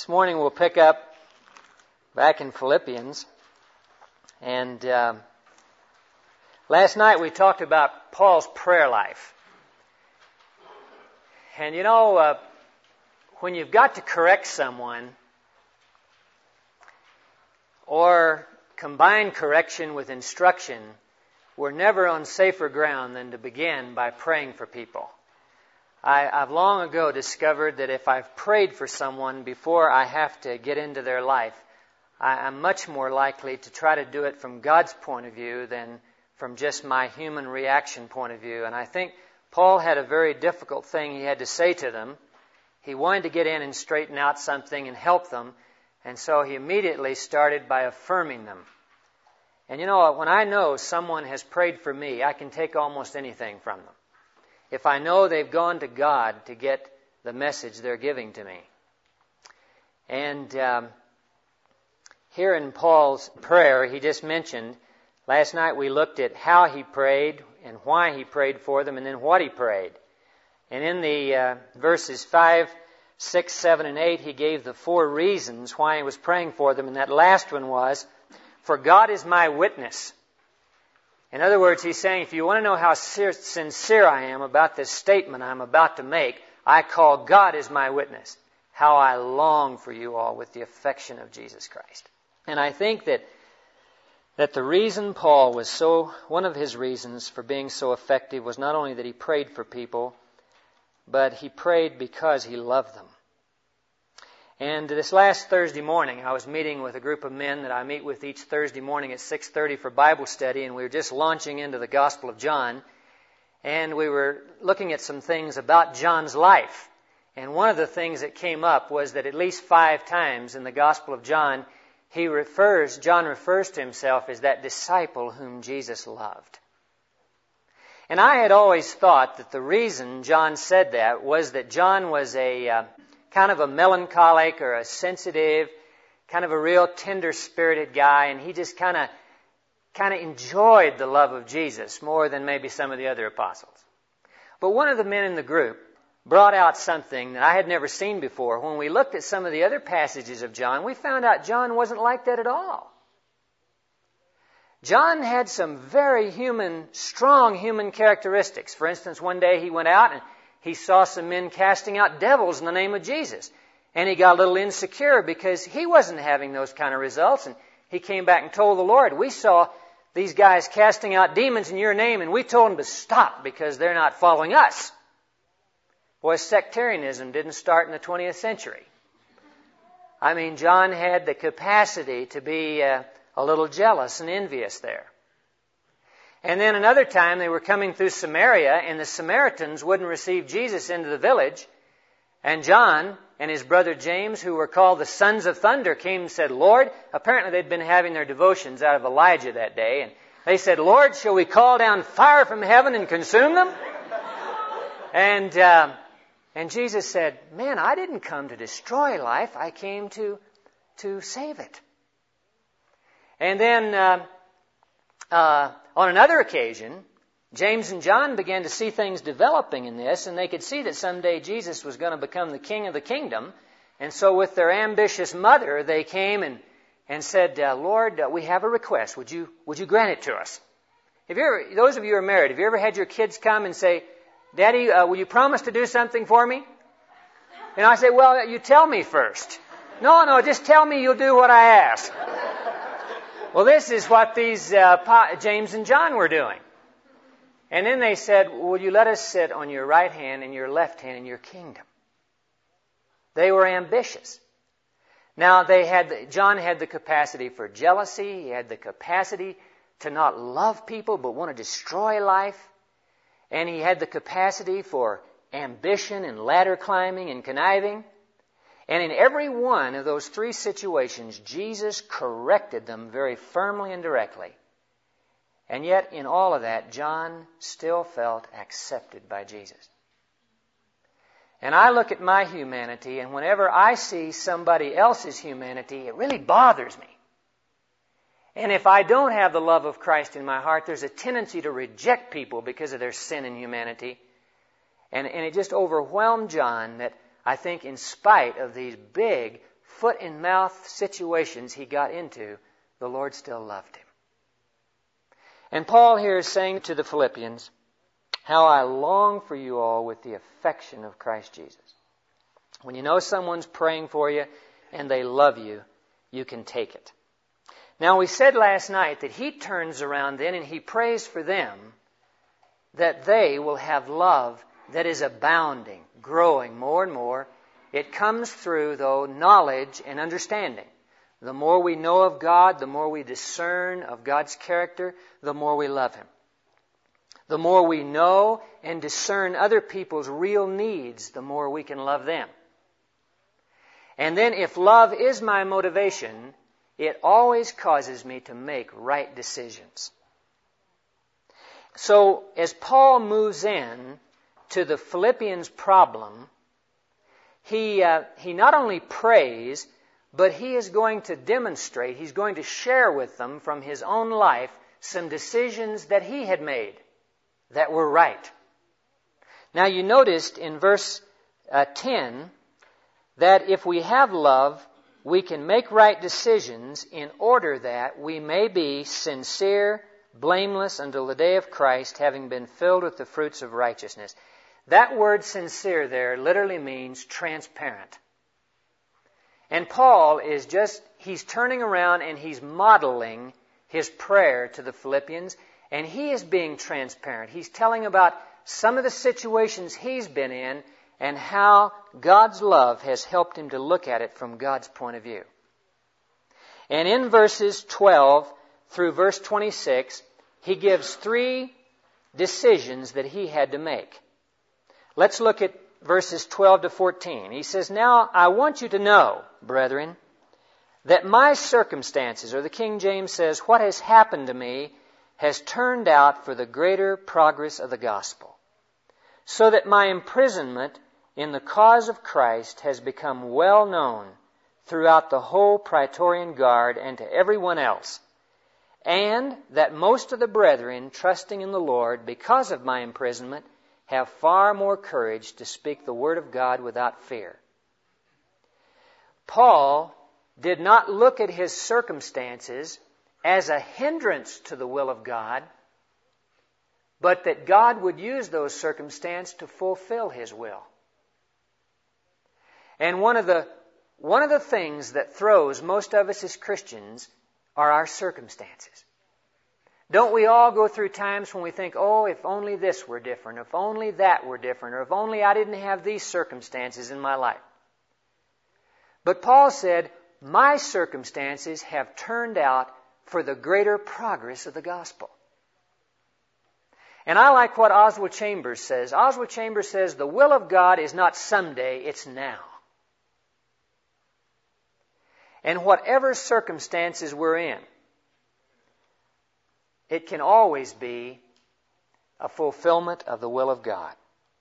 This morning we'll pick up back in Philippians. And last night we talked about Paul's prayer life. And you know, when you've got to correct someone or combine correction with instruction, we're never on safer ground than to begin by praying for people. I've long ago discovered that if I've prayed for someone before I have to get into their life, I'm much more likely to try to do it from God's point of view than from just my human reaction point of view. And I think Paul had a very difficult thing he had to say to them. He wanted to get in and straighten out something and help them, and so he immediately started by affirming them. And you know, when I know someone has prayed for me, I can take almost anything from them, if I know they've gone to God to get the message they're giving to me. And here in Paul's prayer, he just mentioned, last night we looked at how he prayed and why he prayed for them and then what he prayed. And in the verses 5, 6, 7, and 8, he gave the 4 reasons why he was praying for them. And that last one was, "For God is my witness." In other words, he's saying, if you want to know how sincere I am about this statement I'm about to make, I call God as my witness, how I long for you all with the affection of Jesus Christ. And I think that the reason Paul was one of his reasons for being so effective was not only that he prayed for people, but he prayed because he loved them. And this last Thursday morning, I was meeting with a group of men that I meet with each Thursday morning at 6:30 for Bible study, and we were just launching into the Gospel of John, and we were looking at some things about John's life. And one of the things that came up was that at least 5 times in the Gospel of John, John refers to himself as that disciple whom Jesus loved. And I had always thought that the reason John said that was that John was a kind of a melancholic or a sensitive, kind of a real tender-spirited guy, and he just kind of enjoyed the love of Jesus more than maybe some of the other apostles. But one of the men in the group brought out something that I had never seen before. When we looked at some of the other passages of John, we found out John wasn't like that at all. John had some very strong human characteristics. For instance, one day he went out and he saw some men casting out devils in the name of Jesus. And he got a little insecure because he wasn't having those kind of results. And he came back and told the Lord, "We saw these guys casting out demons in your name, and we told them to stop because they're not following us." Boy, sectarianism didn't start in the 20th century. I mean, John had the capacity to be a little jealous and envious there. And then another time they were coming through Samaria, and the Samaritans wouldn't receive Jesus into the village. And John and his brother James, who were called the Sons of Thunder, came and said, "Lord," apparently they'd been having their devotions out of Elijah that day, and they said, "Lord, shall we call down fire from heaven and consume them?" And Jesus said, "Man, I didn't come to destroy life. I came to save it." And then on another occasion, James and John began to see things developing in this, and they could see that someday Jesus was going to become the king of the kingdom. And so with their ambitious mother, they came and said, "Lord, we have a request. Would you grant it to us?" Those of you who are married, have you ever had your kids come and say, "Daddy, will you promise to do something for me?" And I say, "Well, you tell me first." No, just tell me you'll do what I ask. Well, this is what these James and John were doing. And then they said, "Will you let us sit on your right hand and your left hand in your kingdom?" They were ambitious. Now, John had the capacity for jealousy. He had the capacity to not love people but want to destroy life. And he had the capacity for ambition and ladder climbing and conniving. And in every one of those 3 situations, Jesus corrected them very firmly and directly. And yet, in all of that, John still felt accepted by Jesus. And I look at my humanity, and whenever I see somebody else's humanity, it really bothers me. And if I don't have the love of Christ in my heart, there's a tendency to reject people because of their sin and humanity. And it just overwhelmed John that I think in spite of these big foot-and-mouth situations he got into, the Lord still loved him. And Paul here is saying to the Philippians, how I long for you all with the affection of Christ Jesus. When you know someone's praying for you and they love you, you can take it. Now, we said last night that he turns around then and he prays for them that they will have love that is abounding, growing more and more. It comes through, though, knowledge and understanding. The more we know of God, the more we discern of God's character, the more we love Him. The more we know and discern other people's real needs, the more we can love them. And then if love is my motivation, it always causes me to make right decisions. So as Paul moves in to the Philippians' problem, he not only prays, but he is going to demonstrate, he's going to share with them from his own life some decisions that he had made that were right. Now you noticed in verse 10 that if we have love, we can make right decisions in order that we may be sincere, blameless until the day of Christ, having been filled with the fruits of righteousness. That word sincere there literally means transparent. And Paul he's turning around and he's modeling his prayer to the Philippians, and he is being transparent. He's telling about some of the situations he's been in and how God's love has helped him to look at it from God's point of view. And in verses 12 through verse 26, he gives 3 decisions that he had to make. Let's look at verses 12 to 14. He says, now I want you to know, brethren, that my circumstances, or the King James says, what has happened to me has turned out for the greater progress of the gospel, so that my imprisonment in the cause of Christ has become well known throughout the whole Praetorian Guard and to everyone else, and that most of the brethren, trusting in the Lord because of my imprisonment, have far more courage to speak the word of God without fear. Paul did not look at his circumstances as a hindrance to the will of God, but that God would use those circumstances to fulfill His will. And one of the things that throws most of us as Christians are our circumstances. Don't we all go through times when we think, oh, if only this were different, if only that were different, or if only I didn't have these circumstances in my life. But Paul said, my circumstances have turned out for the greater progress of the gospel. And I like what Oswald Chambers says. Oswald Chambers says, the will of God is not someday, it's now. And whatever circumstances we're in, it can always be a fulfillment of the will of God.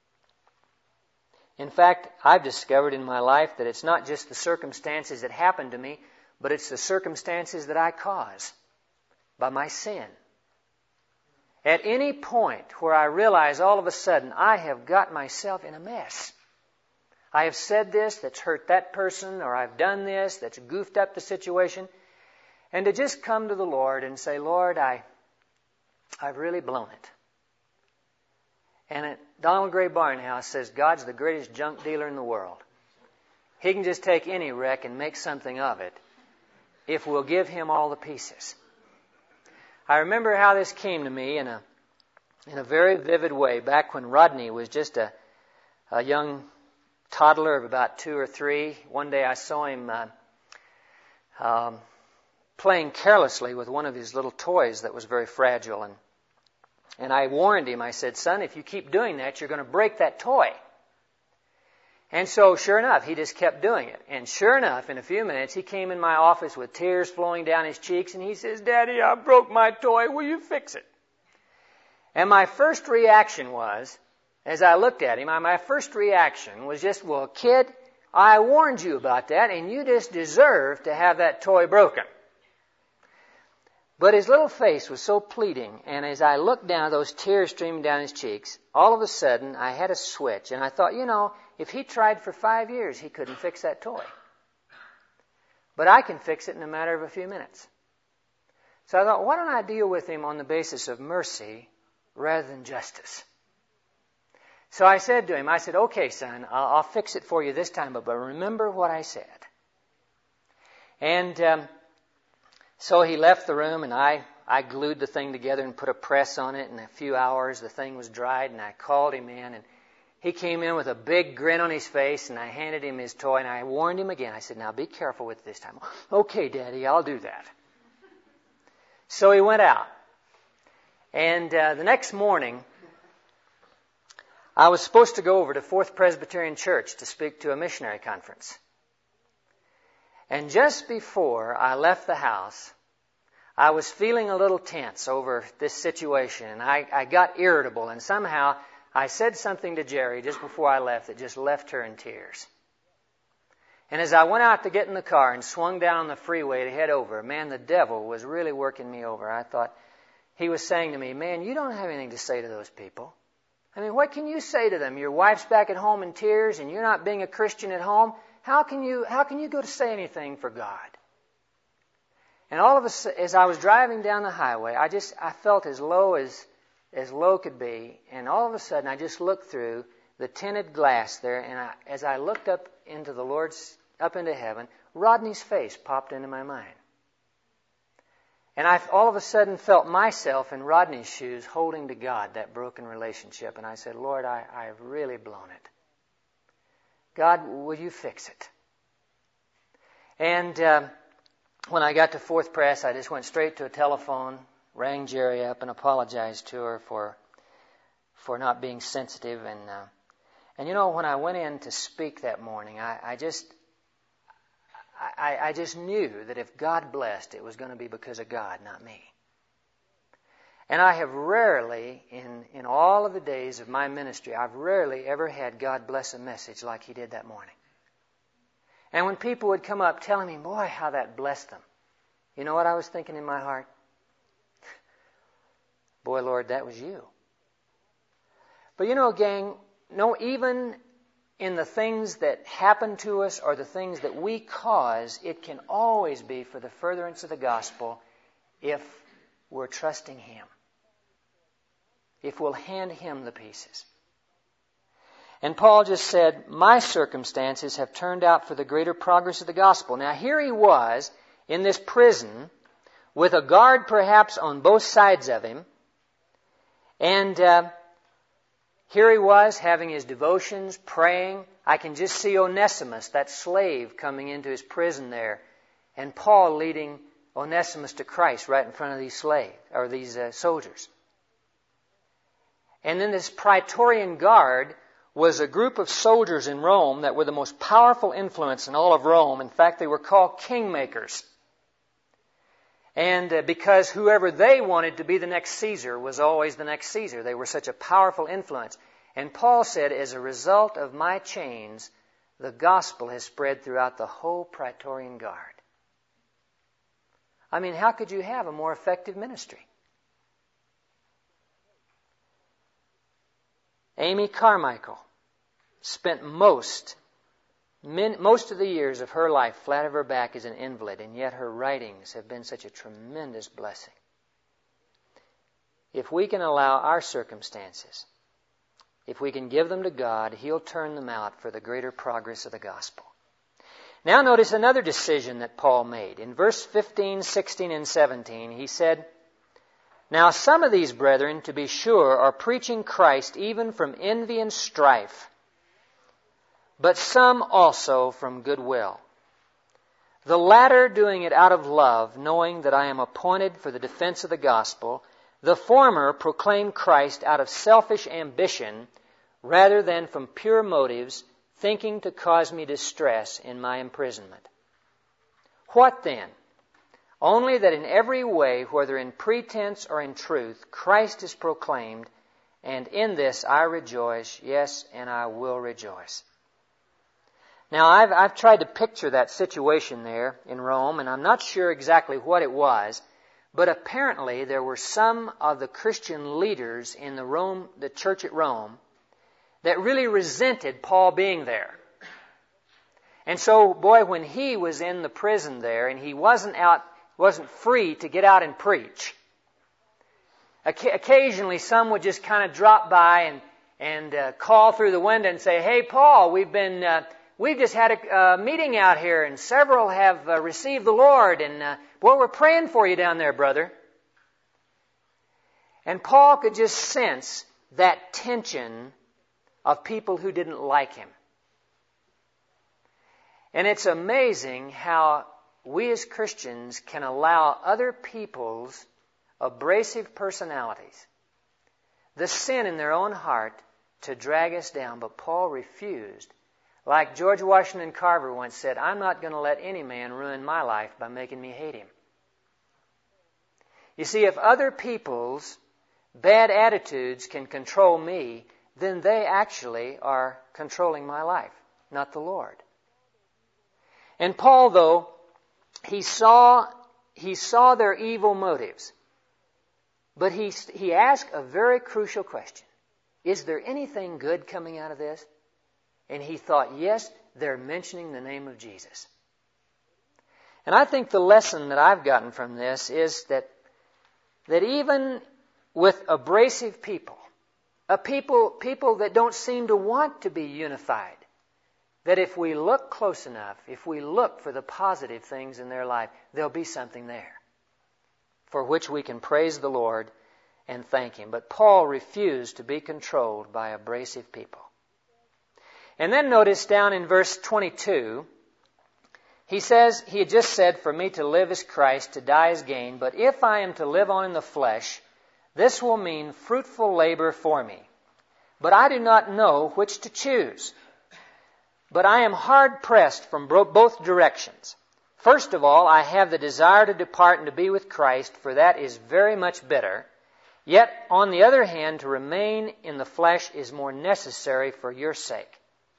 In fact, I've discovered in my life that it's not just the circumstances that happen to me, but it's the circumstances that I cause by my sin. At any point where I realize all of a sudden I have got myself in a mess. I have said this that's hurt that person, or I've done this that's goofed up the situation. And to just come to the Lord and say, Lord, I've really blown it. And Donald Gray Barnhouse says God's the greatest junk dealer in the world. He can just take any wreck and make something of it if we'll give Him all the pieces. I remember how this came to me in a very vivid way back when Rodney was just a young toddler of about 2 or 3. One day I saw him playing carelessly with one of his little toys that was very fragile. And I warned him, I said, son, if you keep doing that, you're going to break that toy. And so, sure enough, he just kept doing it. And sure enough, in a few minutes, he came in my office with tears flowing down his cheeks, and he says, Daddy, I broke my toy. Will you fix it? And my first reaction was, as I looked at him, my first reaction was just, well, kid, I warned you about that, and you just deserve to have that toy broken. But his little face was so pleading, and as I looked down, those tears streaming down his cheeks, all of a sudden I had a switch, and I thought, if he tried for 5 years, he couldn't fix that toy. but I can fix it in a matter of a few minutes. So I thought, why don't I deal with him on the basis of mercy rather than justice? So I said to him, okay, son, I'll fix it for you this time, but remember what I said. And so he left the room, and I glued the thing together and put a press on it. In a few hours, the thing was dried, and I called him in, and he came in with a big grin on his face, and I handed him his toy, and I warned him again. I said, now be careful with it this time. Okay, Daddy, I'll do that. So he went out. And the next morning, I was supposed to go over to Fourth Presbyterian Church to speak to a missionary conference. And just before I left the house, I was feeling a little tense over this situation. And I got irritable, and somehow I said something to Jerry just before I left that just left her in tears. And as I went out to get in the car and swung down the freeway to head over, man, the devil was really working me over. I thought, he was saying to me, man, you don't have anything to say to those people. I mean, what can you say to them? Your wife's back at home in tears and you're not being a Christian at home. How can you go to say anything for God? And all of a sudden, as I was driving down the highway, I felt as low could be. And all of a sudden, I just looked through the tinted glass there, and as I looked up into heaven, Rodney's face popped into my mind. And I all of a sudden felt myself in Rodney's shoes holding to God that broken relationship. And I said, Lord, I've really blown it. God, will you fix it? And when I got to Fourth Press, I just went straight to a telephone, rang Jerry up and apologized to her for not being sensitive. And you know, when I went in to speak that morning, I just knew that if God blessed, it was going to be because of God, not me. And I have rarely, in all of the days of my ministry, I've rarely ever had God bless a message like He did that morning. And when people would come up telling me, boy, how that blessed them, you know what I was thinking in my heart? Boy, Lord, that was you. But you know, gang, no, even in the things that happen to us or the things that we cause, it can always be for the furtherance of the gospel if we're trusting Him. If we'll hand Him the pieces. And Paul just said, my circumstances have turned out for the greater progress of the gospel. Now here he was in this prison with a guard perhaps on both sides of him. And here he was having his devotions, praying. I can just see Onesimus, that slave, coming into his prison there. And Paul leading Onesimus to Christ right in front of these soldiers. And then this Praetorian Guard was a group of soldiers in Rome that were the most powerful influence in all of Rome. In fact, they were called kingmakers. And because whoever they wanted to be the next Caesar was always the next Caesar. They were such a powerful influence. And Paul said, as a result of my chains, the gospel has spread throughout the whole Praetorian Guard. I mean, how could you have a more effective ministry? Amy Carmichael spent most of the years of her life flat of her back as an invalid, and yet her writings have been such a tremendous blessing. If we can allow our circumstances, if we can give them to God, He'll turn them out for the greater progress of the gospel. Now notice another decision that Paul made. In verse 15, 16, and 17, he said, now some of these brethren, to be sure, are preaching Christ even from envy and strife, but some also from goodwill. The latter doing it out of love, knowing that I am appointed for the defense of the gospel. The former proclaim Christ out of selfish ambition, rather than from pure motives, thinking to cause me distress in my imprisonment. What then? Only that in every way, whether in pretense or in truth, Christ is proclaimed, and in this I rejoice, yes, and I will rejoice. Now, I've tried to picture that situation there in Rome, and I'm not sure exactly what it was, but apparently there were some of the Christian leaders in the church at Rome, that really resented Paul being there. And so, boy, when he was in the prison there and he wasn't free to get out and preach, occasionally some would just kind of drop by and call through the window and say, "Hey, Paul, we've just had a meeting out here, and several have received the Lord, and boy, we're praying for you down there, brother." And Paul could just sense that tension of people who didn't like him. And it's amazing how we as Christians can allow other people's abrasive personalities, the sin in their own heart, to drag us down. But Paul refused. Like George Washington Carver once said, "I'm not going to let any man ruin my life by making me hate him." You see, if other people's bad attitudes can control me, then they actually are controlling my life, not the Lord. And Paul, though, he saw their evil motives. But he asked a very crucial question. Is there anything good coming out of this? And he thought, yes, they're mentioning the name of Jesus. And I think the lesson that I've gotten from this is that even with abrasive people, people that don't seem to want to be unified, that if we look close enough, if we look for the positive things in their life, there'll be something there for which we can praise the Lord and thank Him. But Paul refused to be controlled by abrasive people. And then notice down in verse 22, he says, he had just said, "For me to live is Christ, to die is gain. But if I am to live on in the flesh, this will mean fruitful labor for me. But I do not know which to choose. But I am hard pressed from both directions. First of all, I have the desire to depart and to be with Christ, for that is very much better. Yet, on the other hand, to remain in the flesh is more necessary for your sake.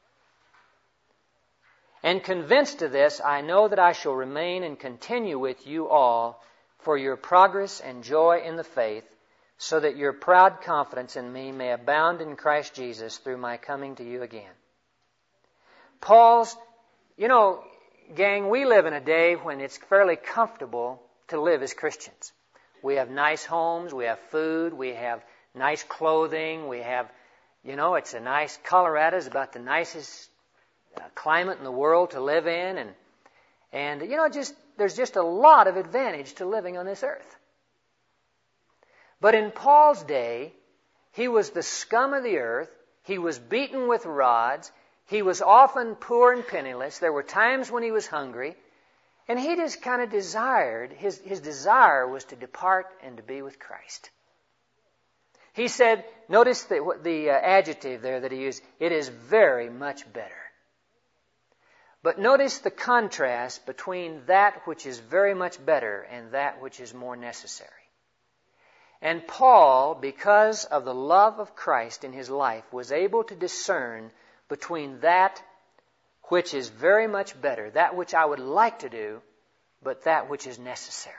And convinced of this, I know that I shall remain and continue with you all for your progress and joy in the faith, so that your proud confidence in me may abound in Christ Jesus through my coming to you again." Paul's, gang, we live in a day when it's fairly comfortable to live as Christians. We have nice homes, we have food, we have nice clothing, we have, it's a nice, Colorado is about the nicest climate in the world to live in, and there's just a lot of advantage to living on this earth. But in Paul's day, he was the scum of the earth, he was beaten with rods, he was often poor and penniless, there were times when he was hungry, and he just kind of desired, his desire was to depart and to be with Christ. He said, notice the adjective there that he used, it is very much better. But notice the contrast between that which is very much better and that which is more necessary. And Paul, because of the love of Christ in his life, was able to discern between that which is very much better, that which I would like to do, but that which is necessary.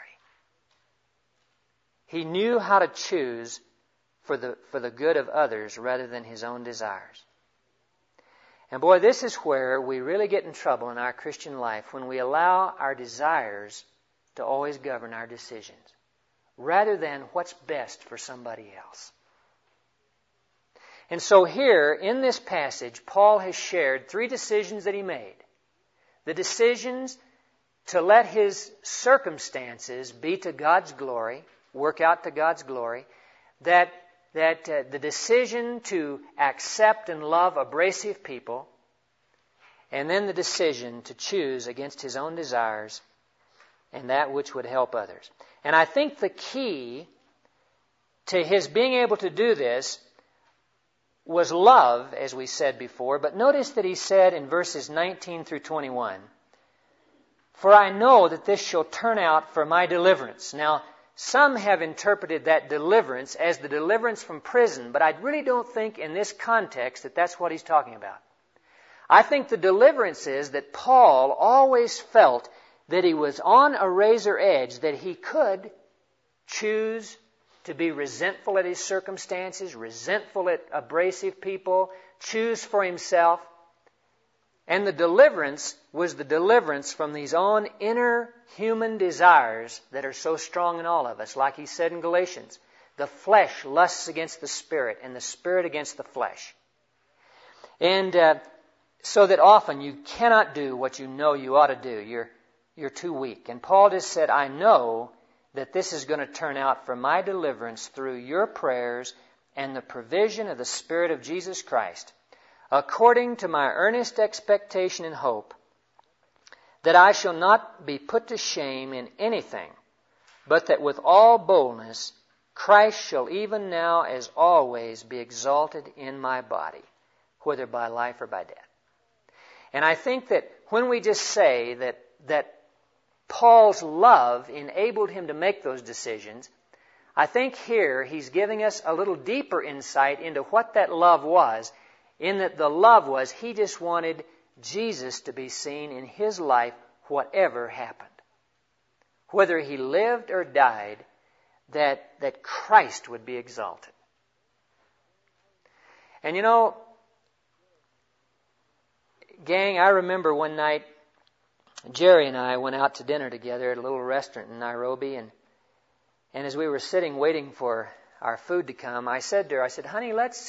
He knew how to choose for the good of others rather than his own desires. And boy, this is where we really get in trouble in our Christian life, when we allow our desires to always govern our decisions, rather than what's best for somebody else. And so here, in this passage, Paul has shared 3 decisions that he made. The decisions to let his circumstances be to God's glory, work out to God's glory, that the decision to accept and love abrasive people, and then the decision to choose against his own desires and that which would help others. And I think the key to his being able to do this was love, as we said before. But notice that he said in verses 19 through 21, "For I know that this shall turn out for my deliverance." Now, some have interpreted that deliverance as the deliverance from prison, but I really don't think in this context that that's what he's talking about. I think the deliverance is that Paul always felt that he was on a razor edge, that he could choose to be resentful at his circumstances, resentful at abrasive people, choose for himself. And the deliverance was the deliverance from these own inner human desires that are so strong in all of us. Like he said in Galatians, the flesh lusts against the Spirit, and the Spirit against the flesh. And so that often you cannot do what you know you ought to do. You're too weak. And Paul just said, I know that this is going to turn out for my deliverance through your prayers and the provision of the Spirit of Jesus Christ, according to my earnest expectation and hope, that I shall not be put to shame in anything, but that with all boldness Christ shall even now as always be exalted in my body, whether by life or by death. And I think that when we just say that Paul's love enabled him to make those decisions, I think here he's giving us a little deeper insight into what that love was, in that the love was he just wanted Jesus to be seen in his life whatever happened. Whether he lived or died, that Christ would be exalted. And you know, gang, I remember one night Jerry and I went out to dinner together at a little restaurant in Nairobi, and as we were sitting waiting for our food to come, I said to her, honey, let's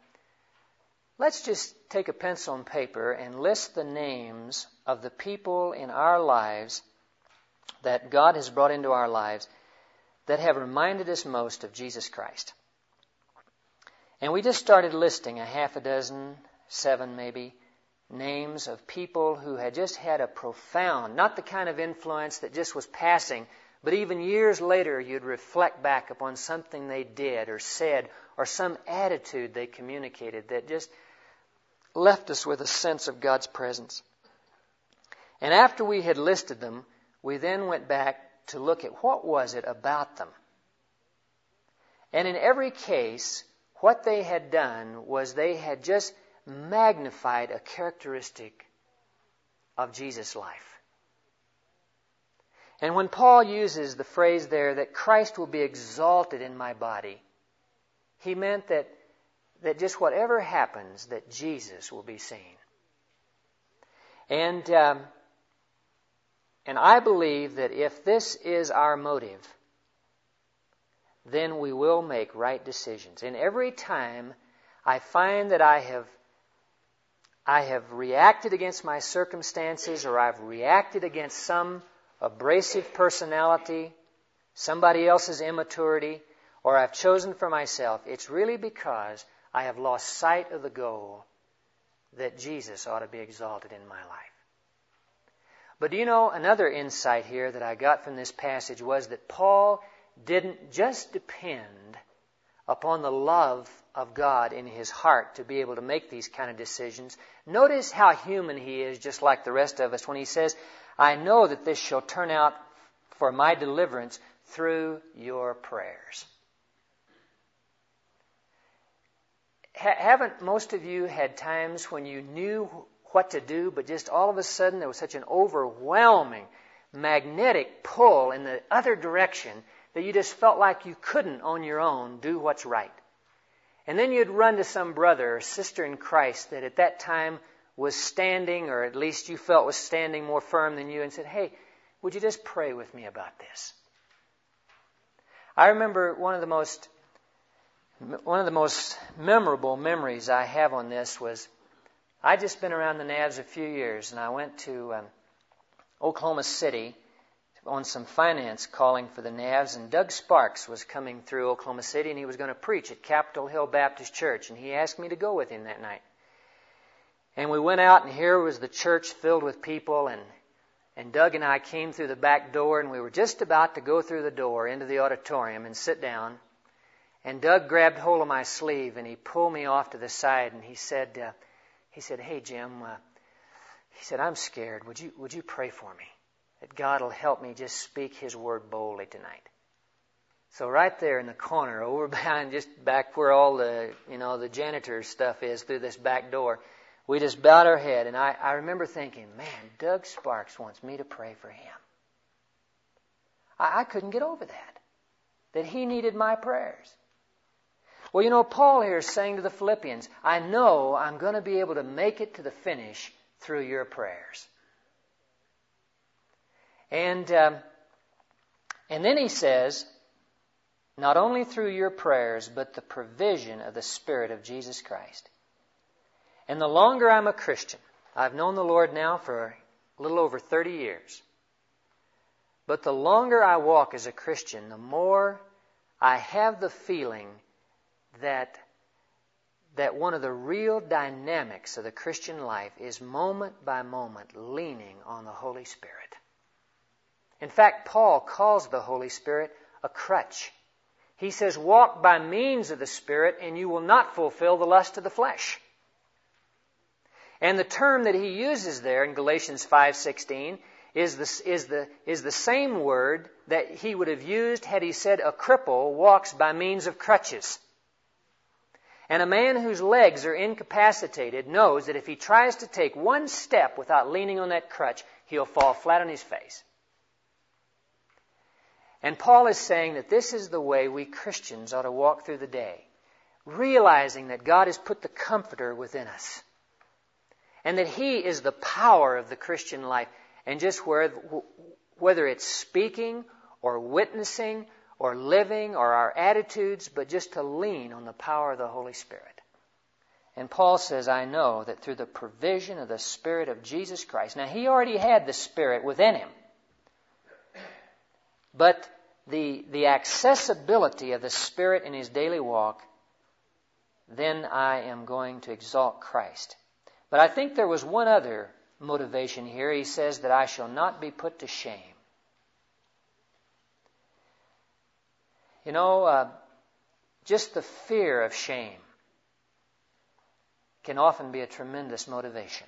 just take a pencil and paper and list the names of the people in our lives that God has brought into our lives that have reminded us most of Jesus Christ. And we just started listing a half a dozen, 7 maybe, names of people who had just had a profound, not the kind of influence that just was passing, but even years later you'd reflect back upon something they did or said or some attitude they communicated that just left us with a sense of God's presence. And after we had listed them, we then went back to look at what was it about them. And in every case, what they had done was they had just magnified a characteristic of Jesus' life. And when Paul uses the phrase there that Christ will be exalted in my body, he meant that just whatever happens, that Jesus will be seen. And I believe that if this is our motive, then we will make right decisions. And every time I find that I have reacted against my circumstances, or I've reacted against some abrasive personality, somebody else's immaturity, or I've chosen for myself, it's really because I have lost sight of the goal that Jesus ought to be exalted in my life. But do you know, another insight here that I got from this passage was that Paul didn't just depend upon the love of God in his heart to be able to make these kind of decisions. Notice how human he is, just like the rest of us, when he says, I know that this shall turn out for my deliverance through your prayers. Haven't most of you had times when you knew what to do, but just all of a sudden there was such an overwhelming, magnetic pull in the other direction that you just felt like you couldn't on your own do what's right? And then you'd run to some brother or sister in Christ that at that time was standing, or at least you felt was standing more firm than you, and said, hey, would you just pray with me about this? I remember one of the most memorable memories I have on this was, I'd just been around the Navs a few years, and I went to Oklahoma City on some finance calling for the Navs, and Doug Sparks was coming through Oklahoma City, and he was going to preach at Capitol Hill Baptist Church, and he asked me to go with him that night. And we went out, and here was the church filled with people, and Doug and I came through the back door, and we were just about to go through the door into the auditorium and sit down, and Doug grabbed hold of my sleeve, and he pulled me off to the side, and he said, hey, Jim, he said, I'm scared. Would you pray for me? That God will help me just speak His word boldly tonight. So right there in the corner, over behind, just back where all the, the janitor stuff is through this back door, we just bowed our head, and I remember thinking, man, Doug Sparks wants me to pray for him. I couldn't get over that he needed my prayers. Well, Paul here is saying to the Philippians, I know I'm going to be able to make it to the finish through your prayers. And then he says, not only through your prayers, but the provision of the Spirit of Jesus Christ. And the longer I'm a Christian, I've known the Lord now for a little over 30 years, but the longer I walk as a Christian, the more I have the feeling that one of the real dynamics of the Christian life is moment by moment leaning on the Holy Spirit. In fact, Paul calls the Holy Spirit a crutch. He says, walk by means of the Spirit and you will not fulfill the lust of the flesh. And the term that he uses there in Galatians 5:16 is the same word that he would have used had he said a cripple walks by means of crutches. And a man whose legs are incapacitated knows that if he tries to take one step without leaning on that crutch, he'll fall flat on his face. And Paul is saying that this is the way we Christians ought to walk through the day, realizing that God has put the Comforter within us, and that He is the power of the Christian life. And just whether it's speaking or witnessing or living or our attitudes, but just to lean on the power of the Holy Spirit. And Paul says, I know that through the provision of the Spirit of Jesus Christ. Now, he already had the Spirit within him. But the accessibility of the Spirit in his daily walk, then I am going to exalt Christ. But I think there was one other motivation here. He says that I shall not be put to shame. You know, just the fear of shame can often be a tremendous motivation.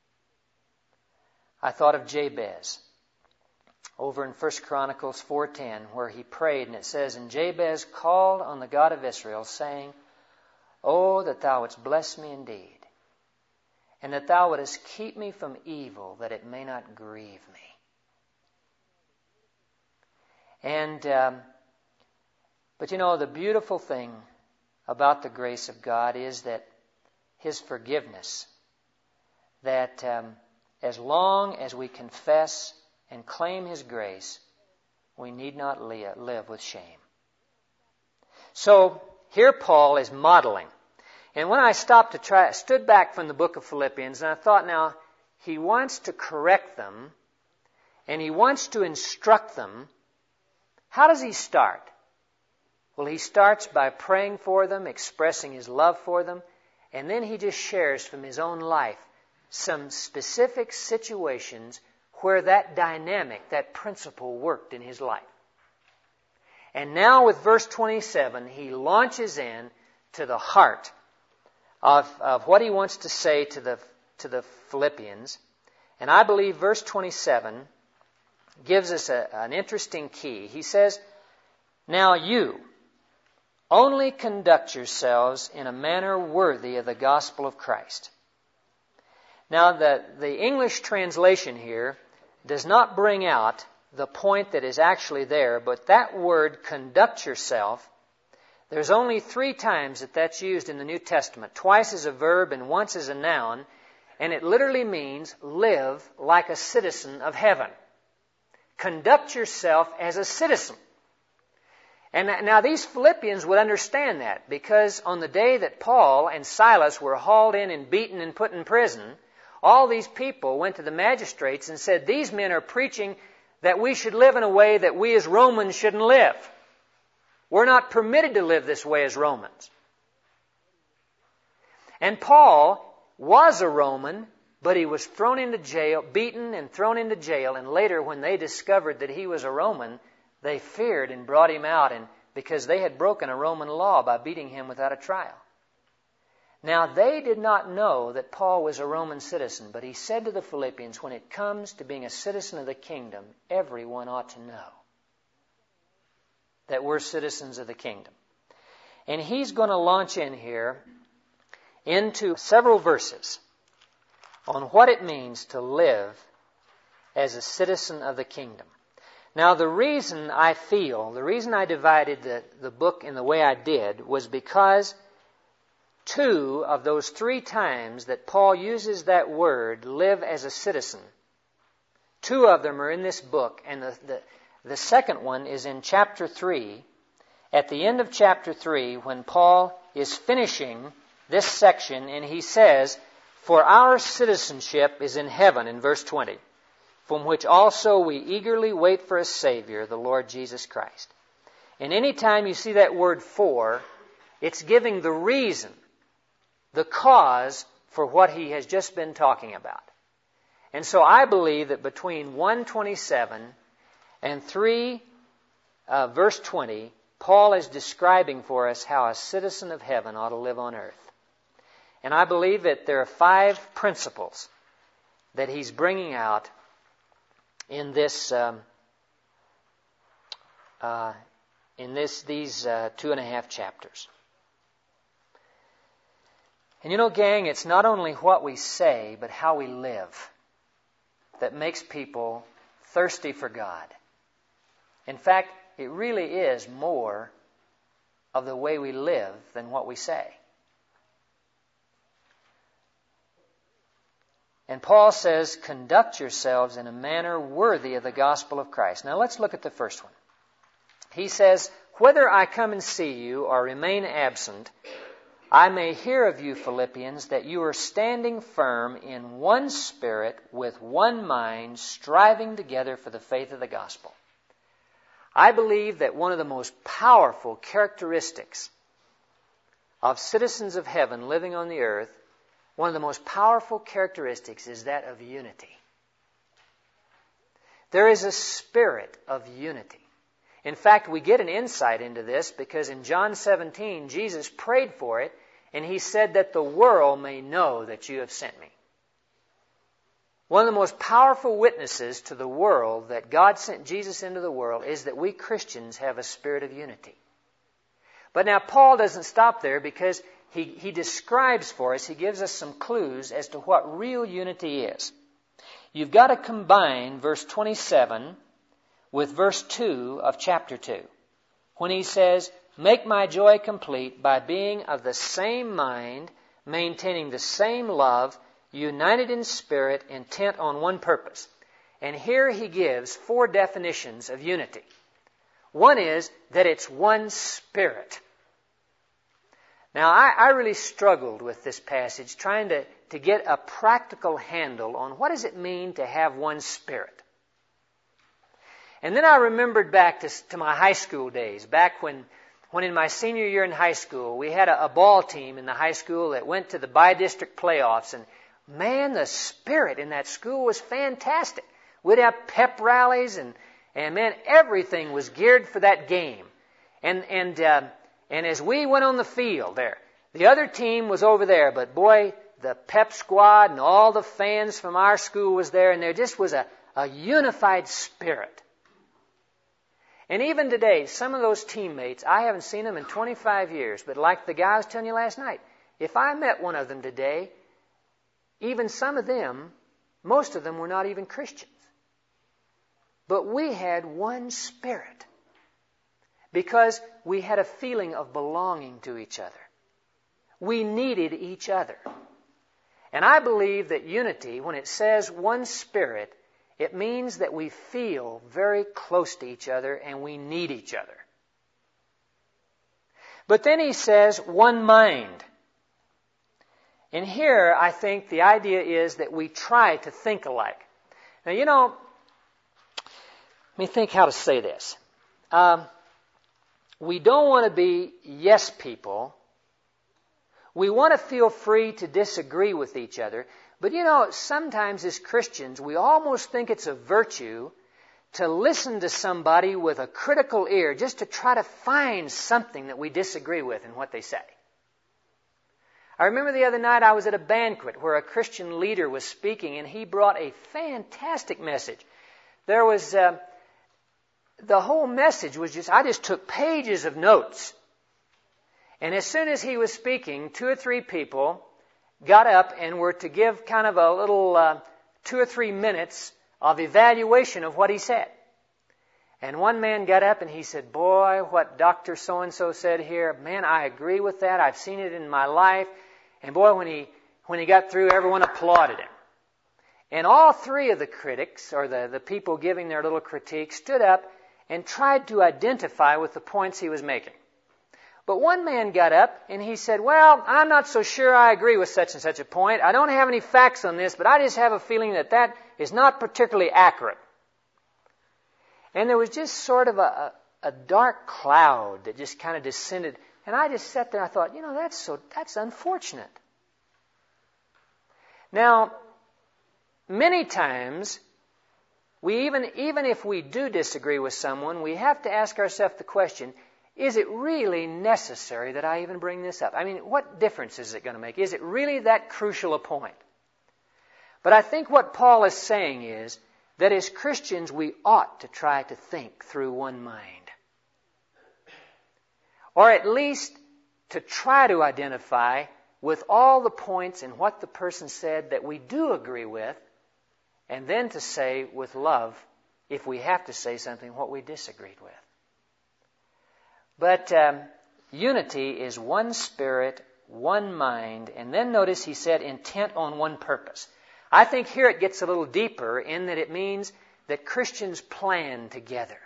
I thought of Jabez over in 1 Chronicles 4:10, where he prayed, and it says, and Jabez called on the God of Israel, saying, Oh, that thou wouldst bless me indeed, and that thou wouldst keep me from evil, that it may not grieve me. But you know, the beautiful thing about the grace of God is that His forgiveness, that as long as we confess and claim His grace, we need not live with shame. So here Paul is modeling. And when I stood back from the book of Philippians, and I thought, now, he wants to correct them, and he wants to instruct them. How does he start? Well, he starts by praying for them, expressing his love for them, and then he just shares from his own life some specific situations where that dynamic, that principle worked in his life. And now with verse 27, he launches in to the heart of what he wants to say to the Philippians. And I believe verse 27 gives us an interesting key. He says, Now you only conduct yourselves in a manner worthy of the gospel of Christ. Now the English translation here does not bring out the point that is actually there, but that word, conduct yourself, there's only 3 times that that's used in the New Testament, twice as a verb and once as a noun, and it literally means live like a citizen of heaven. Conduct yourself as a citizen. And now these Philippians would understand that, because on the day that Paul and Silas were hauled in and beaten and put in prison, all these people went to the magistrates and said, these men are preaching that we should live in a way that we as Romans shouldn't live. We're not permitted to live this way as Romans. And Paul was a Roman, but he was thrown into jail, beaten and thrown into jail, and later when they discovered that he was a Roman, they feared and brought him out, and because they had broken a Roman law by beating him without a trial. Now, they did not know that Paul was a Roman citizen, but he said to the Philippians, when it comes to being a citizen of the kingdom, everyone ought to know that we're citizens of the kingdom. And he's going to launch in here into several verses on what it means to live as a citizen of the kingdom. Now, the reason I divided the book in the way I did was because 2 of those 3 times that Paul uses that word, live as a citizen. 2 of them are in this book, and the second one is in chapter 3. At the end of chapter 3, when Paul is finishing this section, and he says, "For our citizenship is in heaven," in verse 20, "from which also we eagerly wait for a Savior, the Lord Jesus Christ." And any time you see that word "for," it's giving the reason, the cause for what he has just been talking about. And so I believe that between 1:27 and 3 verse 20, Paul is describing for us how a citizen of heaven ought to live on earth. And I believe that there are 5 principles that he's bringing out in these 2.5 chapters. And you know, gang, it's not only what we say, but how we live that makes people thirsty for God. In fact, it really is more of the way we live than what we say. And Paul says, "Conduct yourselves in a manner worthy of the gospel of Christ." Now let's look at the first one. He says, "Whether I come and see you or remain absent, I may hear of you, Philippians, that you are standing firm in one spirit, with one mind, striving together for the faith of the gospel." I believe that one of the most powerful characteristics of citizens of heaven living on the earth, one of the most powerful characteristics is that of unity. There is a spirit of unity. In fact, we get an insight into this because in John 17, Jesus prayed for it, and he said that the world may know that you have sent me. One of the most powerful witnesses to the world that God sent Jesus into the world is that we Christians have a spirit of unity. But now Paul doesn't stop there, because he describes for us, he gives us some clues as to what real unity is. You've got to combine verse 27 with verse 2 of chapter 2, when he says, "Make my joy complete by being of the same mind, maintaining the same love, united in spirit, intent on one purpose." And here he gives 4 definitions of unity. One is that it's one spirit. Now, I really struggled with this passage, trying to get a practical handle on what does it mean to have one spirit. And then I remembered back to my high school days, back when in my senior year in high school, we had a ball team in the high school that went to the bi-district playoffs, and man, the spirit in that school was fantastic. We'd have pep rallies, and man, everything was geared for that game. And as we went on the field there, the other team was over there, but boy, the pep squad and all the fans from our school was there, and there just was a unified spirit. And even today, some of those teammates, I haven't seen them in 25 years, but like the guy I was telling you last night, if I met one of them today, even some of them, most of them were not even Christians. But we had one spirit because we had a feeling of belonging to each other. We needed each other. And I believe that unity, when it says one spirit, it means that we feel very close to each other and we need each other. But then he says one mind. And here I think the idea is that we try to think alike. Now, you know, let me think how to say this. We don't want to be yes people. We want to feel free to disagree with each other. But you know, sometimes as Christians, we almost think it's a virtue to listen to somebody with a critical ear just to try to find something that we disagree with in what they say. I remember the other night I was at a banquet where a Christian leader was speaking, and he brought a fantastic message. There was, the whole message was I just took pages of notes. And as soon as he was speaking, 2 or 3 people got up and were to give kind of a little 2 or 3 minutes of evaluation of what he said. And one man got up and he said, boy, what Dr. So-and-so said here, man, I agree with that. I've seen it in my life. And boy, when he got through, everyone applauded him. And all three of the critics, or the people giving their little critique, stood up and tried to identify with the points he was making. But one man got up and he said, well, I'm not so sure I agree with such and such a point. I don't have any facts on this, but I just have a feeling that that is not particularly accurate. And there was just sort of a dark cloud that just kind of descended. And I just sat there and I thought, that's unfortunate. Now, many times, even if we do disagree with someone, we have to ask ourselves the question, is it really necessary that I even bring this up? I mean, what difference is it going to make? Is it really that crucial a point? But I think what Paul is saying is that as Christians, we ought to try to think through one mind. Or at least to try to identify with all the points in what the person said that we do agree with, and then to say with love, if we have to say something, what we disagreed with. But unity is one spirit, one mind, and then notice he said intent on one purpose. I think here it gets a little deeper in that it means that Christians plan together.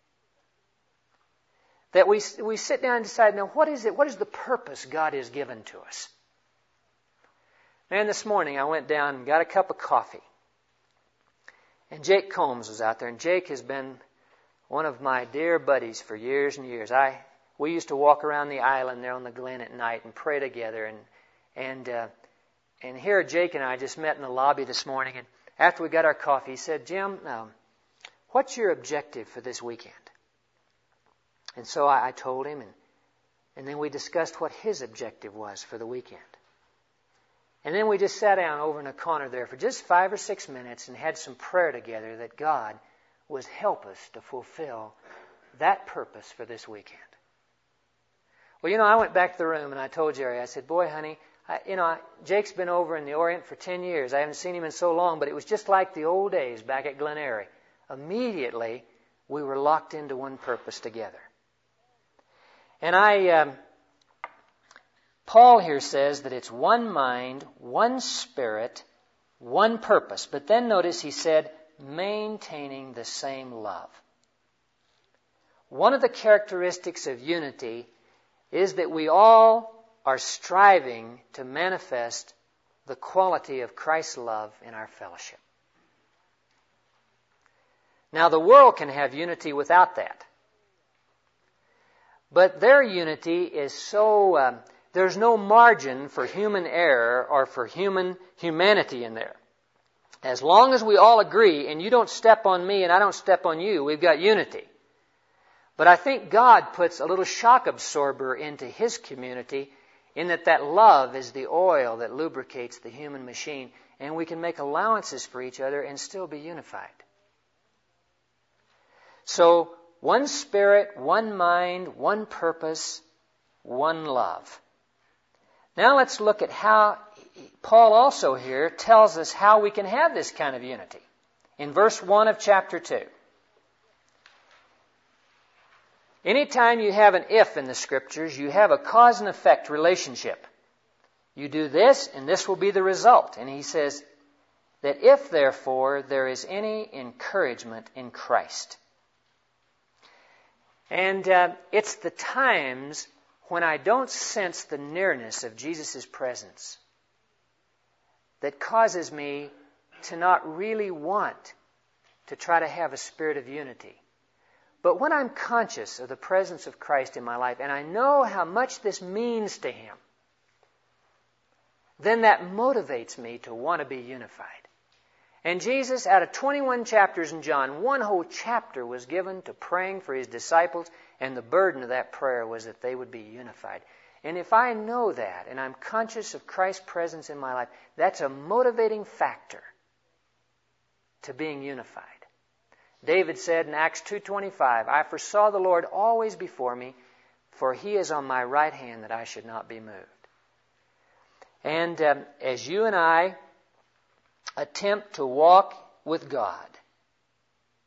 That we sit down and decide, now what is it? What is the purpose God has given to us? And this morning I went down and got a cup of coffee. And Jake Combs was out there, and Jake has been one of my dear buddies for years and years. We used to walk around the island there on the Glen at night and pray together. And here Jake and I just met in the lobby this morning. And after we got our coffee, he said, Jim, what's your objective for this weekend? And so I told him, and then we discussed what his objective was for the weekend. And then we just sat down over in a corner there for just 5 or 6 minutes and had some prayer together that God would help us to fulfill that purpose for this weekend. Well, I went back to the room and I told Jerry, I said, boy, honey, Jake's been over in the Orient for 10 years. I haven't seen him in so long, but it was just like the old days back at Glen Eyrie. Immediately, we were locked into one purpose together. And Paul here says that it's one mind, one spirit, one purpose. But then notice he said, maintaining the same love. One of the characteristics of unity is that we all are striving to manifest the quality of Christ's love in our fellowship. Now, the world can have unity without that. But their unity is so... there's no margin for human error or for humanity in there. As long as we all agree, and you don't step on me and I don't step on you, we've got unity. But I think God puts a little shock absorber into His community in that love is the oil that lubricates the human machine, and we can make allowances for each other and still be unified. So, one spirit, one mind, one purpose, one love. Now let's look at how Paul also here tells us how we can have this kind of unity. In verse 1 of chapter 2. Anytime you have an if in the Scriptures, you have a cause and effect relationship. You do this, and this will be the result. And he says that if, therefore, there is any encouragement in Christ. And it's the times when I don't sense the nearness of Jesus' presence that causes me to not really want to try to have a spirit of unity. But when I'm conscious of the presence of Christ in my life, and I know how much this means to Him, then that motivates me to want to be unified. And Jesus, out of 21 chapters in John, one whole chapter was given to praying for His disciples, and the burden of that prayer was that they would be unified. And if I know that, and I'm conscious of Christ's presence in my life, that's a motivating factor to being unified. David said in Acts 2:25, I foresaw the Lord always before me, for He is on my right hand that I should not be moved. And as you and I attempt to walk with God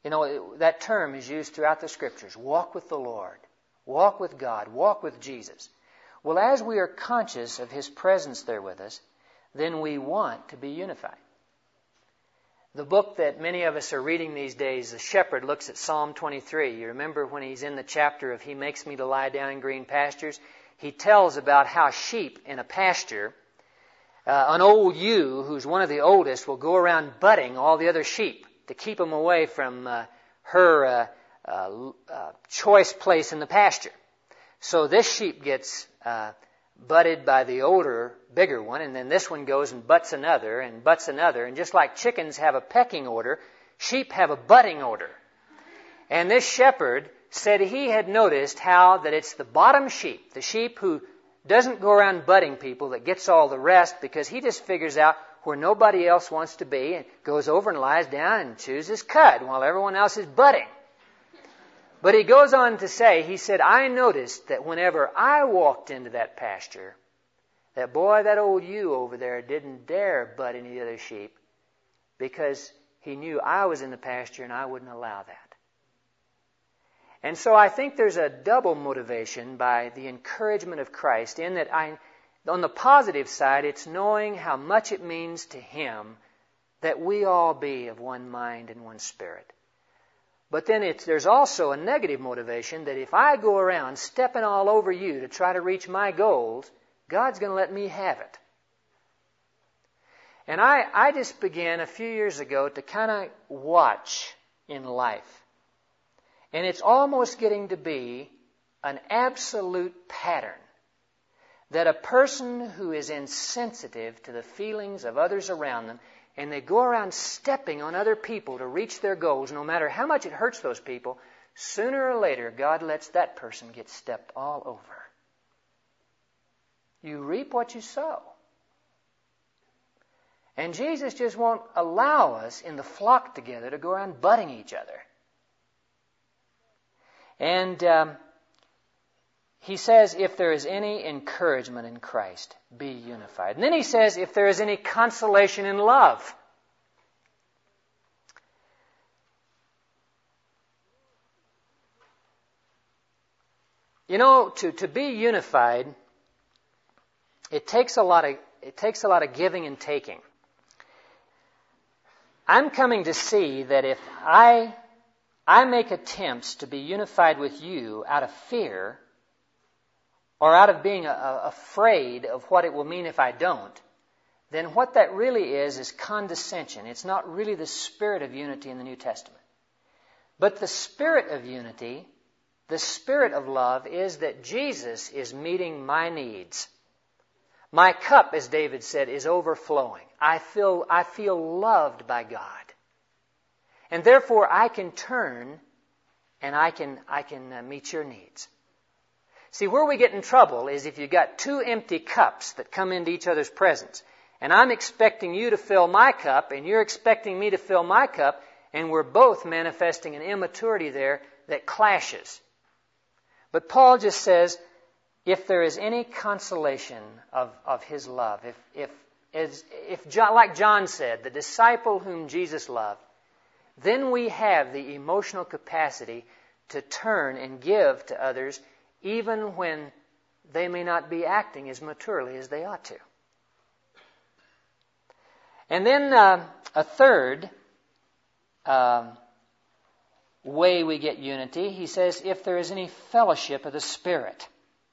You know, that term is used throughout the Scriptures. Walk with the Lord. Walk with God. Walk with Jesus. Well, as we are conscious of His presence there with us, then we want to be unified. The book that many of us are reading these days, The Shepherd, looks at Psalm 23. You remember when he's in the chapter of He makes me to lie down in green pastures? He tells about how sheep in a pasture, an old ewe who's one of the oldest will go around butting all the other sheep to keep them away from her choice place in the pasture. So this sheep gets butted by the older, bigger one, and then this one goes and butts another, and just like chickens have a pecking order, sheep have a butting order. And this shepherd said he had noticed how that it's the bottom sheep, the sheep who doesn't go around butting people, that gets all the rest, because he just figures out where nobody else wants to be and goes over and lies down and chews his cud while everyone else is butting. But he goes on to say, he said, I noticed that whenever I walked into that pasture, that old ewe over there didn't dare butt any other sheep because he knew I was in the pasture and I wouldn't allow that. And so I think there's a double motivation by the encouragement of Christ in that on the positive side, it's knowing how much it means to Him that we all be of one mind and one spirit. But then there's also a negative motivation that if I go around stepping all over you to try to reach my goals, God's going to let me have it. And I just began a few years ago to kind of watch in life. And it's almost getting to be an absolute pattern that a person who is insensitive to the feelings of others around them, and they go around stepping on other people to reach their goals, no matter how much it hurts those people, sooner or later God lets that person get stepped all over. You reap what you sow. And Jesus just won't allow us in the flock together to go around butting each other. And He says, if there is any encouragement in Christ, be unified. And then He says, if there is any consolation in love. You know, to be unified, it takes a lot of giving and taking. I'm coming to see that if I make attempts to be unified with you out of fear, or out of being afraid of what it will mean if I don't, then what that really is condescension. It's not really the spirit of unity in the New Testament. But the spirit of unity, the spirit of love, is that Jesus is meeting my needs. My cup, as David said, is overflowing. I feel loved by God. And therefore I can turn and I can meet your needs. See, where we get in trouble is if you've got two empty cups that come into each other's presence, and I'm expecting you to fill my cup, and you're expecting me to fill my cup, and we're both manifesting an immaturity there that clashes. But Paul just says, if there is any consolation of His love, like John said, the disciple whom Jesus loved, then we have the emotional capacity to turn and give to others even when they may not be acting as maturely as they ought to. And then a third way we get unity, he says, if there is any fellowship of the Spirit.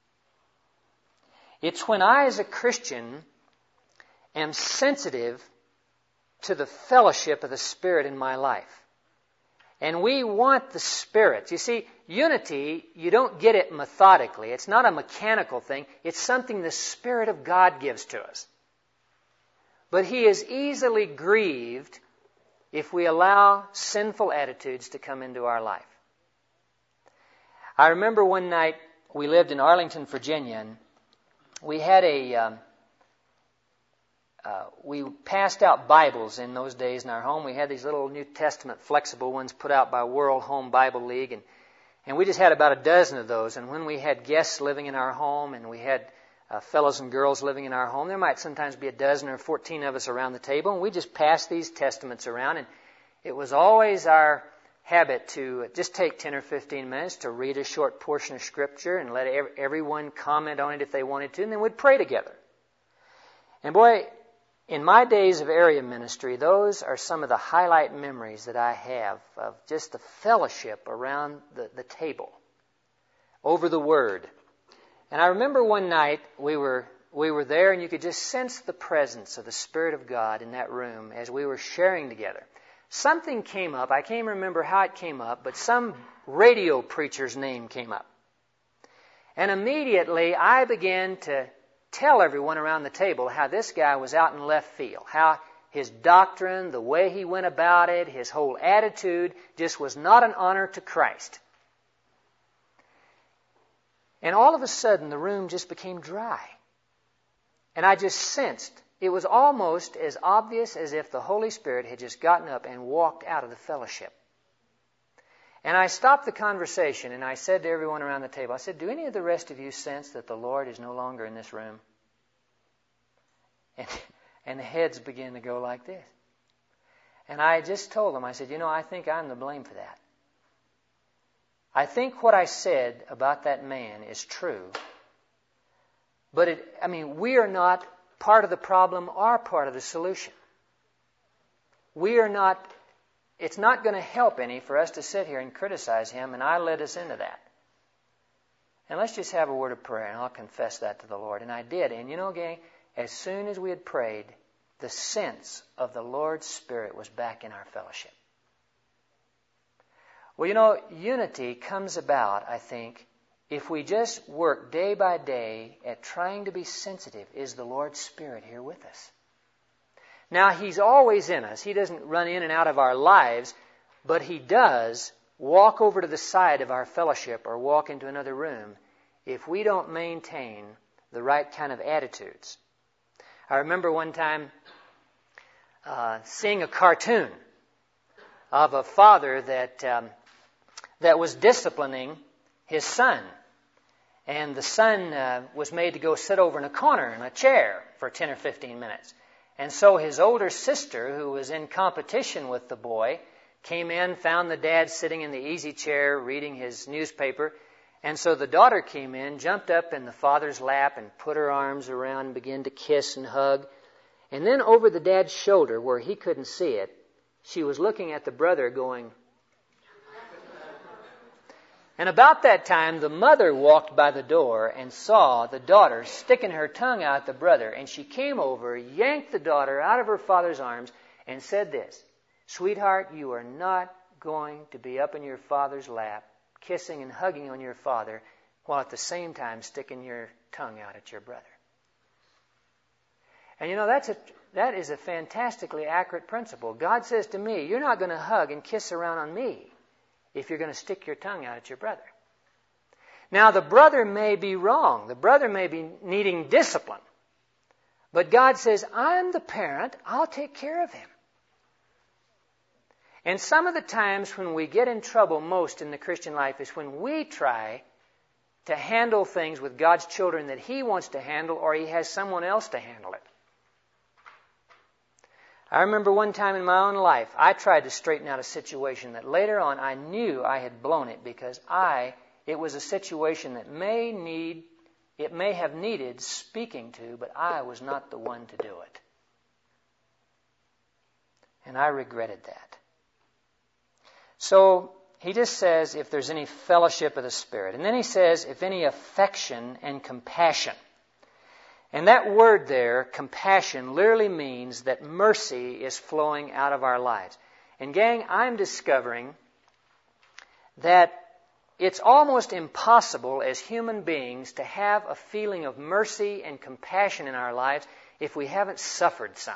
It's when I, as a Christian, am sensitive to the fellowship of the Spirit in my life. And we want the Spirit. You see, unity, you don't get it methodically. It's not a mechanical thing. It's something the Spirit of God gives to us. But He is easily grieved if we allow sinful attitudes to come into our life. I remember one night we lived in Arlington, Virginia, and we had we passed out Bibles in those days in our home. We had these little New Testament flexible ones put out by World Home Bible League, and we just had about a dozen of those. And when we had guests living in our home, and we had fellows and girls living in our home, there might sometimes be a dozen or 14 of us around the table, and we just passed these testaments around, and it was always our habit to just take 10 or 15 minutes to read a short portion of Scripture and let everyone comment on it if they wanted to, and then we'd pray together. And boy, in my days of area ministry, those are some of the highlight memories that I have of just the fellowship around the table over the Word. And I remember one night we were there, and you could just sense the presence of the Spirit of God in that room as we were sharing together. Something came up. I can't remember how it came up, but some radio preacher's name came up. And immediately I began to tell everyone around the table how this guy was out in left field, how his doctrine, the way he went about it, his whole attitude just was not an honor to Christ. And all of a sudden the room just became dry. And I just sensed it was almost as obvious as if the Holy Spirit had just gotten up and walked out of the fellowship. And I stopped the conversation and I said to everyone around the table, I said, do any of the rest of you sense that the Lord is no longer in this room? And the heads began to go like this. And I just told them, I said, I think I'm to blame for that. I think what I said about that man is true. But we are not part of the problem or part of the solution. It's not going to help any for us to sit here and criticize him, and I led us into that. And let's just have a word of prayer, and I'll confess that to the Lord. And I did. And gang, as soon as we had prayed, the sense of the Lord's Spirit was back in our fellowship. Well, unity comes about, I think, if we just work day by day at trying to be sensitive. Is the Lord's Spirit here with us? Now, He's always in us. He doesn't run in and out of our lives, but He does walk over to the side of our fellowship or walk into another room if we don't maintain the right kind of attitudes. I remember one time seeing a cartoon of a father that was disciplining his son. And the son was made to go sit over in a corner in a chair for 10 or 15 minutes. And so his older sister, who was in competition with the boy, came in, found the dad sitting in the easy chair reading his newspaper. And so the daughter came in, jumped up in the father's lap and put her arms around and began to kiss and hug. And then over the dad's shoulder, where he couldn't see it, she was looking at the brother going... And about that time, the mother walked by the door and saw the daughter sticking her tongue out at the brother. And she came over, yanked the daughter out of her father's arms, and said this, "Sweetheart, you are not going to be up in your father's lap, kissing and hugging on your father, while at the same time sticking your tongue out at your brother." And that is a fantastically accurate principle. God says to me, you're not going to hug and kiss around on me if you're going to stick your tongue out at your brother. Now, the brother may be wrong. The brother may be needing discipline. But God says, I'm the parent. I'll take care of him. And some of the times when we get in trouble most in the Christian life is when we try to handle things with God's children that He wants to handle, or He has someone else to handle it. I remember one time in my own life, I tried to straighten out a situation that later on I knew I had blown it because it was a situation that may have needed speaking to, but I was not the one to do it. And I regretted that. So he just says, if there's any fellowship of the Spirit. And then he says, if any affection and compassion. And that word there, compassion, literally means that mercy is flowing out of our lives. And gang, I'm discovering that it's almost impossible as human beings to have a feeling of mercy and compassion in our lives if we haven't suffered some.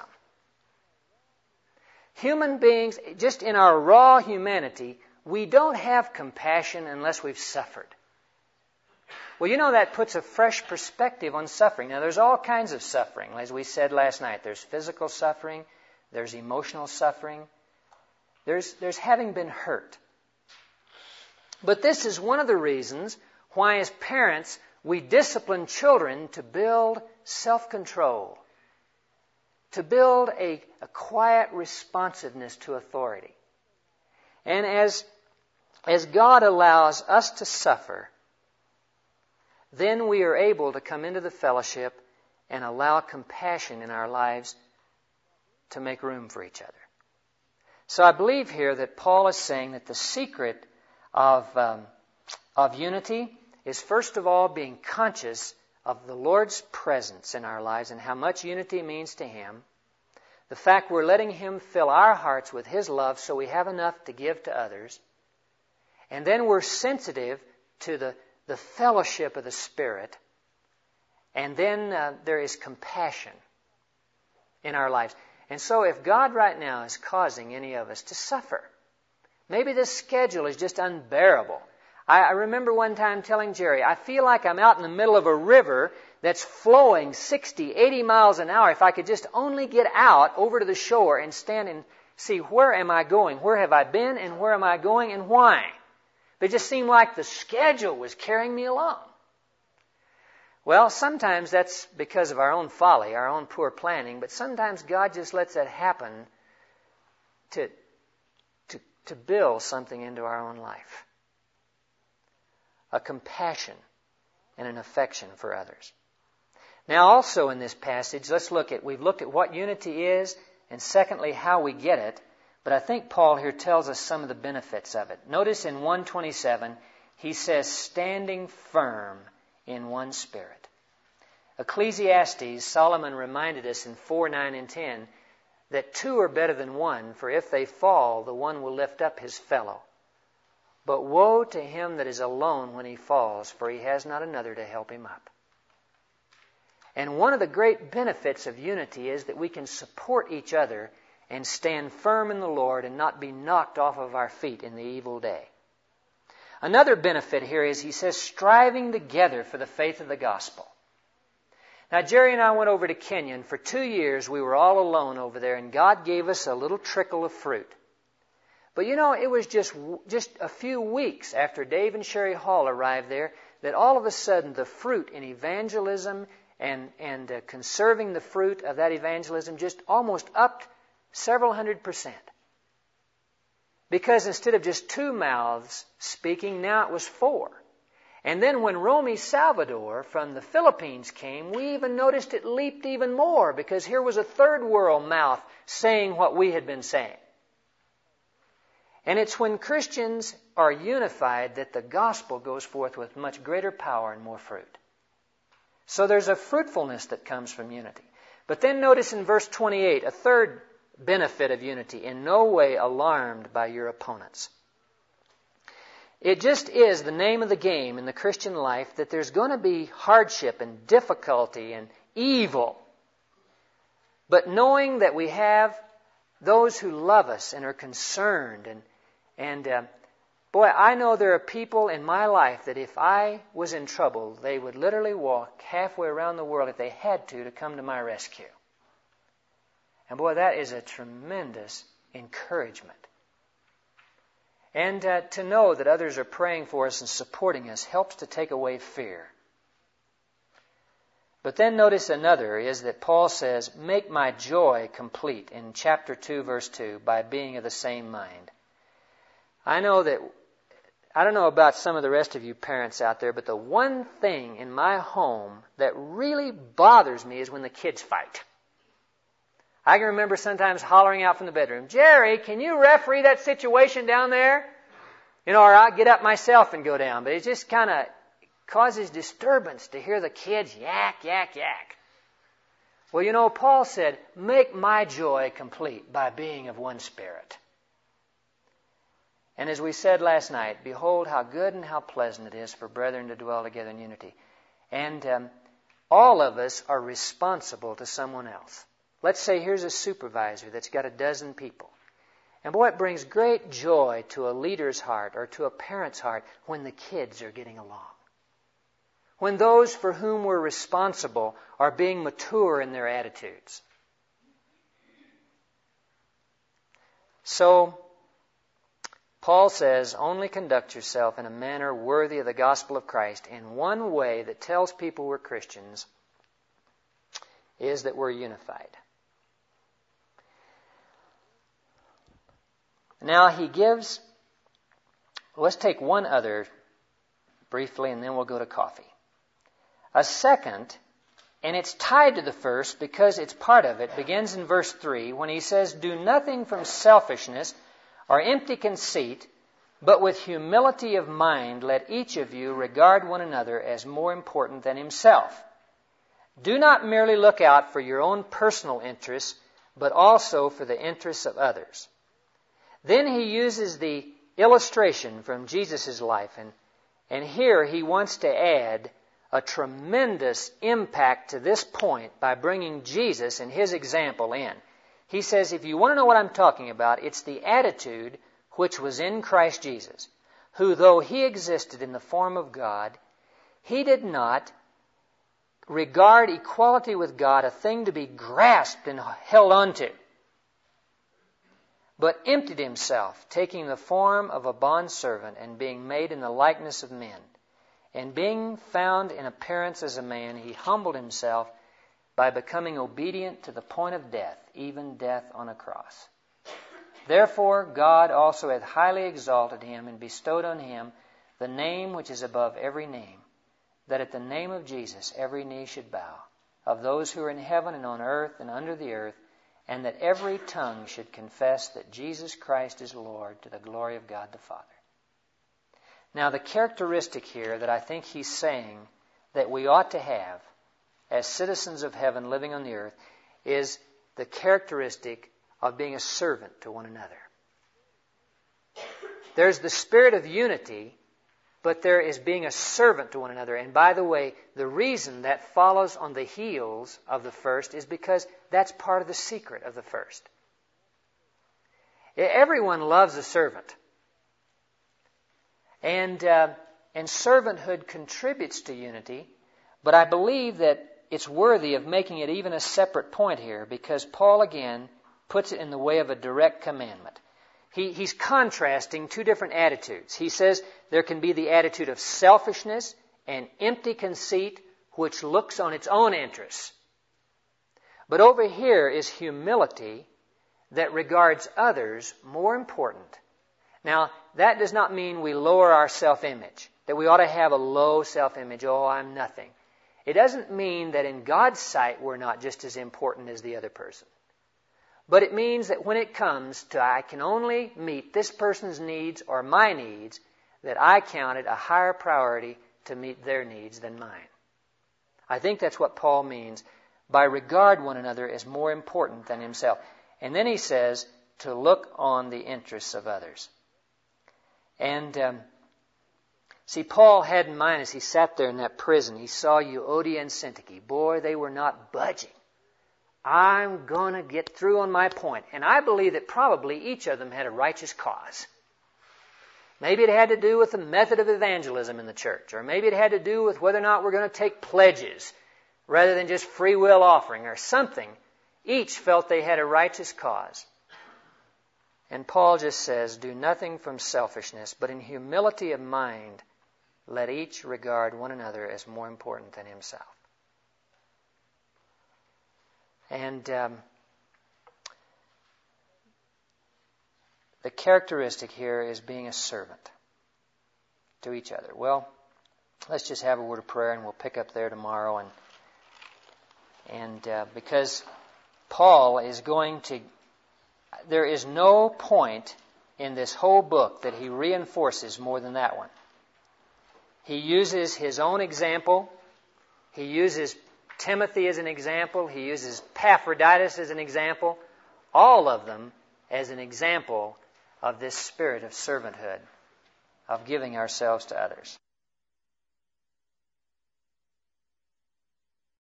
Human beings, just in our raw humanity, we don't have compassion unless we've suffered. Well, that puts a fresh perspective on suffering. Now, there's all kinds of suffering. As we said last night, there's physical suffering, there's emotional suffering, there's having been hurt. But this is one of the reasons why, as parents, we discipline children to build self-control, to build a quiet responsiveness to authority. And as as God allows us to suffer, then we are able to come into the fellowship and allow compassion in our lives to make room for each other. So I believe here that Paul is saying that the secret of unity is first of all being conscious of the Lord's presence in our lives and how much unity means to Him. The fact we're letting Him fill our hearts with His love so we have enough to give to others. And then we're sensitive to the fellowship of the Spirit. And then there is compassion in our lives. And so if God right now is causing any of us to suffer, maybe this schedule is just unbearable. I remember one time telling Jerry, I feel like I'm out in the middle of a river that's flowing 60, 80 miles an hour. If I could just only get out over to the shore and stand and see, where am I going? Where have I been and where am I going and why? It just seemed like the schedule was carrying me along. Well, sometimes that's because of our own folly, our own poor planning, but sometimes God just lets that happen to build something into our own life. A compassion and an affection for others. Now also in this passage, we've looked at what unity is, and secondly, how we get it, but I think Paul here tells us some of the benefits of it. Notice in 1:27, he says, standing firm in one spirit. Ecclesiastes, Solomon reminded us in 4:9 and 10, that two are better than one, for if they fall, the one will lift up his fellow. But woe to him that is alone when he falls, for he has not another to help him up. And one of the great benefits of unity is that we can support each other and stand firm in the Lord and not be knocked off of our feet in the evil day. Another benefit here is, he says, striving together for the faith of the gospel. Now, Jerry and I went over to Kenya, and for 2 years we were all alone over there, and God gave us a little trickle of fruit. But you know, it was just a few weeks after Dave and Sherry Hall arrived there that all of a sudden the fruit in evangelism and conserving the fruit of that evangelism just almost upped several 100%. Because instead of just 2 mouths speaking, now it was 4. And then when Romy Salvador from the Philippines came, we even noticed it leaped even more, because here was a third world mouth saying what we had been saying. And it's when Christians are unified that the gospel goes forth with much greater power and more fruit. So there's a fruitfulness that comes from unity. But then notice in verse 28, a third benefit of unity: in no way alarmed by your opponents. It just is the name of the game in the Christian life that there's going to be hardship and difficulty and evil. But knowing that we have those who love us and are concerned, and boy, I know there are people in my life that if I was in trouble, they would literally walk halfway around the world if they had to come to my rescue. And boy, that is a tremendous encouragement. And to know that others are praying for us and supporting us helps to take away fear. But then notice another is that Paul says, make my joy complete in chapter 2, verse 2, by being of the same mind. I don't know about some of the rest of you parents out there, but the one thing in my home that really bothers me is when the kids fight. I can remember sometimes hollering out from the bedroom, Jerry, can you referee that situation down there? You know, or I'll get up myself and go down. But it just kind of causes disturbance to hear the kids yak, yak, yak. Well, you know, Paul said, make my joy complete by being of one spirit. And as we said last night, behold how good and how pleasant it is for brethren to dwell together in unity. And all of us are responsible to someone else. Let's say here's a supervisor that's got 12 people. And boy, it brings great joy to a leader's heart or to a parent's heart when the kids are getting along. When those for whom we're responsible are being mature in their attitudes. So, Paul says, only conduct yourself in a manner worthy of the gospel of Christ. In one way that tells people we're Christians is that we're unified. Now he gives let's take one other briefly, and then we'll go to coffee. A second, and it's tied to the first because it's part of it, begins in verse 3 when he says, "Do nothing from selfishness or empty conceit, but with humility of mind let each of you regard one another as more important than himself. Do not merely look out for your own personal interests, but also for the interests of others." Then he uses the illustration from Jesus' life, and here he wants to add a tremendous impact to this point by bringing Jesus and his example in. He says, if you want to know what I'm talking about, it's the attitude which was in Christ Jesus, who, though he existed in the form of God, he did not regard equality with God a thing to be grasped and held onto, but emptied himself, taking the form of a bondservant and being made in the likeness of men. And being found in appearance as a man, he humbled himself by becoming obedient to the point of death, even death on a cross. Therefore God also hath highly exalted him and bestowed on him the name which is above every name, that at the name of Jesus every knee should bow, of those who are in heaven and on earth and under the earth, and that every tongue should confess that Jesus Christ is Lord, to the glory of God the Father. Now, the characteristic here that I think he's saying that we ought to have as citizens of heaven living on the earth is the characteristic of being a servant to one another. There's the spirit of unity, but there is being a servant to one another. And by the way, the reason that follows on the heels of the first is because that's part of the secret of the first. Everyone loves a servant. And servanthood contributes to unity, but I believe that it's worthy of making it even a separate point here, because Paul again puts it in the way of a direct commandment. He's contrasting two different attitudes. He says there can be the attitude of selfishness and empty conceit, which looks on its own interests. But over here is humility that regards others more important. Now, that does not mean we lower our self-image, that we ought to have a low self-image. Oh, I'm nothing. It doesn't mean that in God's sight we're not just as important as the other person. But it means that when it comes to I can only meet this person's needs or my needs, that I count it a higher priority to meet their needs than mine. I think that's what Paul means by regard one another as more important than himself. And then he says to look on the interests of others. And see, Paul had in mind as he sat there in that prison, he saw Euodia and Syntyche. Boy, they were not budging. I'm going to get through on my point. And I believe that probably each of them had a righteous cause. Maybe it had to do with the method of evangelism in the church, or maybe it had to do with whether or not we're going to take pledges rather than just free will offering or something. Each felt they had a righteous cause. And Paul just says, do nothing from selfishness, but in humility of mind, let each regard one another as more important than himself. And the characteristic here is being a servant to each other. Well, let's just have a word of prayer and we'll pick up there tomorrow. And because Paul is going to... There is no point in this whole book that he reinforces more than that one. He uses his own example. He uses Timothy as an example. He uses Epaphroditus as an example. All of them as an example of this spirit of servanthood, of giving ourselves to others.